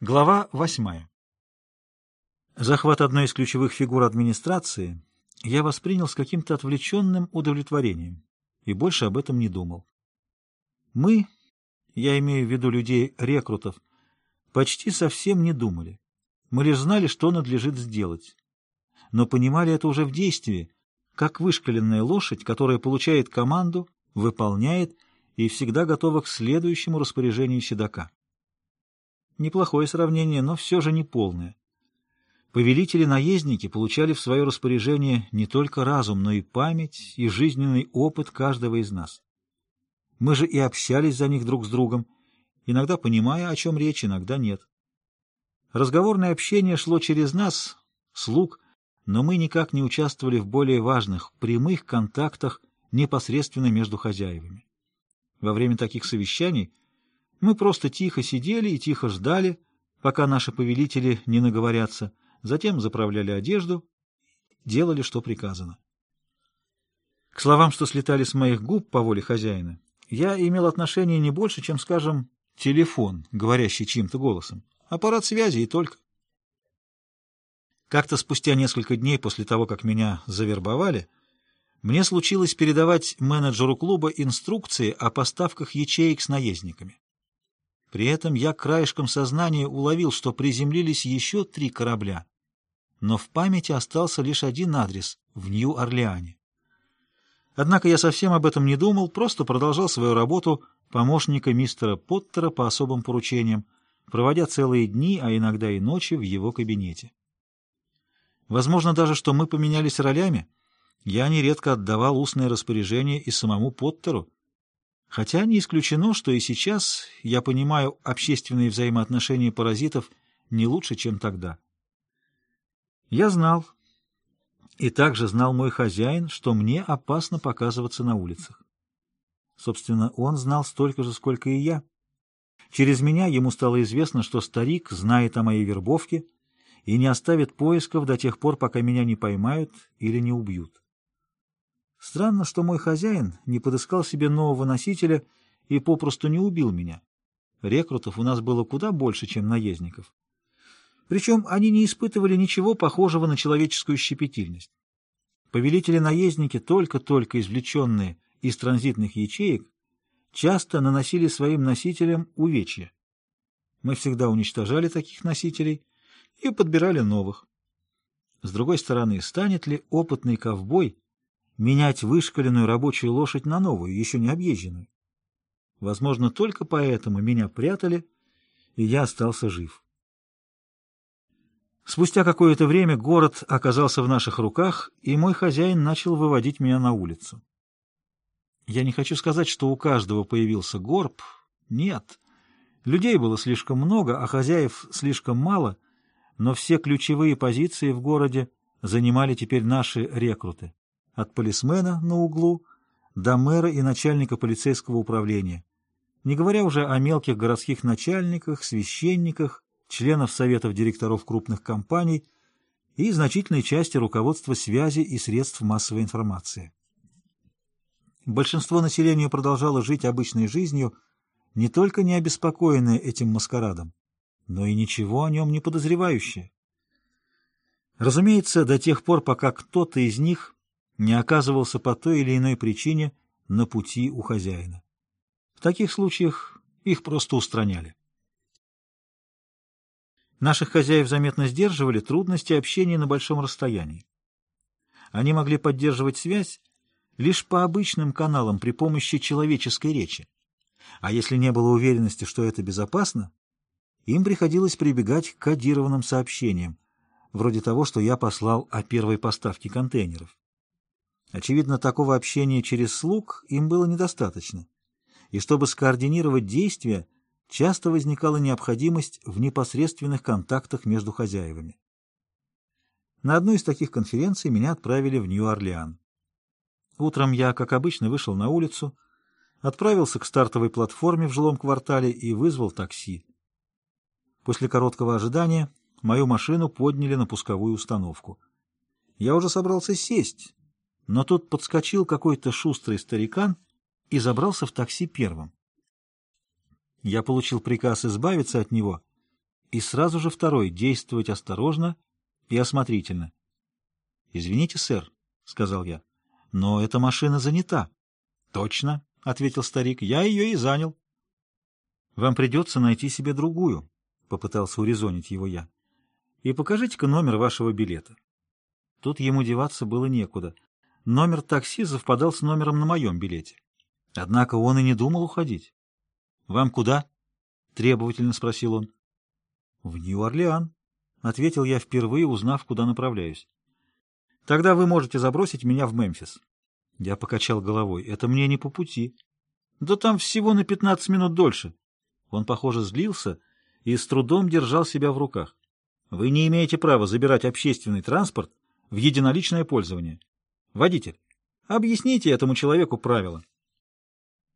Глава 8. Захват одной из ключевых фигур администрации я воспринял с каким-то отвлеченным удовлетворением и больше об этом не думал. Мы, я имею в виду людей-рекрутов, почти совсем не думали. Мы лишь знали, что надлежит сделать. Но понимали это уже в действии, как вышкаленная лошадь, которая получает команду, выполняет и всегда готова к следующему распоряжению седока. Неплохое сравнение, но все же не полное. Повелители-наездники получали в свое распоряжение не только разум, но и память, и жизненный опыт каждого из нас. Мы же и общались за них друг с другом, иногда понимая, о чем речь, иногда нет. Разговорное общение шло через нас, слуг, но мы никак не участвовали в более важных, прямых контактах непосредственно между хозяевами. Во время таких совещаний мы просто тихо сидели и тихо ждали, пока наши повелители не наговорятся, затем заправляли одежду, делали, что приказано. К словам, что слетали с моих губ по воле хозяина, я имел отношение не больше, чем, скажем, телефон, говорящий чьим-то голосом, аппарат связи и только. Как-то спустя несколько дней после того, как меня завербовали, мне случилось передавать менеджеру клуба инструкции о поставках ячеек с наездниками. При этом я краешком сознания уловил, что приземлились еще 3 корабля, но в памяти остался лишь один адрес — в Нью-Орлеане. Однако я совсем об этом не думал, просто продолжал свою работу помощника мистера Поттера по особым поручениям, проводя целые дни, а иногда и ночи в его кабинете. Возможно даже, что мы поменялись ролями. Я нередко отдавал устные распоряжения и самому Поттеру, хотя не исключено, что и сейчас я понимаю общественные взаимоотношения паразитов не лучше, чем тогда. Я знал, и также знал мой хозяин, что мне опасно показываться на улицах. Собственно, он знал столько же, сколько и я. Через меня ему стало известно, что старик знает о моей вербовке и не оставит поисков до тех пор, пока меня не поймают или не убьют. Странно, что мой хозяин не подыскал себе нового носителя и попросту не убил меня. Рекрутов у нас было куда больше, чем наездников. Причем они не испытывали ничего похожего на человеческую щепетильность. Повелители-наездники, только-только извлеченные из транзитных ячеек, часто наносили своим носителям увечья. Мы всегда уничтожали таких носителей и подбирали новых. С другой стороны, станет ли опытный ковбой менять вышкаленную рабочую лошадь на новую, еще не объезженную? Возможно, только поэтому меня прятали, и я остался жив. Спустя какое-то время город оказался в наших руках, и мой хозяин начал выводить меня на улицу. Я не хочу сказать, что у каждого появился горб. Нет. Людей было слишком много, а хозяев слишком мало, но все ключевые позиции в городе занимали теперь наши рекруты. От полисмена на углу до мэра и начальника полицейского управления, не говоря уже о мелких городских начальниках, священниках, членов советов директоров крупных компаний и значительной части руководства связи и средств массовой информации. Большинство населения продолжало жить обычной жизнью, не только не обеспокоенное этим маскарадом, но и ничего о нем не подозревающее. Разумеется, до тех пор, пока кто-то из них не оказывался по той или иной причине на пути у хозяина. В таких случаях их просто устраняли. Наших хозяев заметно сдерживали трудности общения на большом расстоянии. Они могли поддерживать связь лишь по обычным каналам при помощи человеческой речи. А если не было уверенности, что это безопасно, им приходилось прибегать к кодированным сообщениям, вроде того, что я послал о первой поставке контейнеров. Очевидно, такого общения через слуг им было недостаточно, и чтобы скоординировать действия, часто возникала необходимость в непосредственных контактах между хозяевами. На одну из таких конференций меня отправили в Нью-Орлеан. Утром я, как обычно, вышел на улицу, отправился к стартовой платформе в жилом квартале и вызвал такси. После короткого ожидания мою машину подняли на пусковую установку. Я уже собрался сесть, но тут подскочил какой-то шустрый старикан и забрался в такси первым. Я получил приказ избавиться от него И сразу же второй — действовать осторожно и осмотрительно. «Извините, сэр», — сказал я, — «но эта машина занята». «Точно», — ответил старик, — «я ее и занял». «Вам придется найти себе другую», — попытался урезонить его я. «И покажите-ка номер вашего билета». Тут ему деваться было некуда. Номер такси совпадал с номером на моем билете. Однако он и не думал уходить. «Вам куда?» — требовательно спросил он. «В Нью-Орлеан», — ответил я, впервые узнав, куда направляюсь. «Тогда вы можете забросить меня в Мемфис». Я покачал головой. «Это мне не по пути». «Да там всего на 15 минут дольше». Он, похоже, злился и с трудом держал себя в руках. «Вы не имеете права забирать общественный транспорт в единоличное пользование. Водитель, объясните этому человеку правила».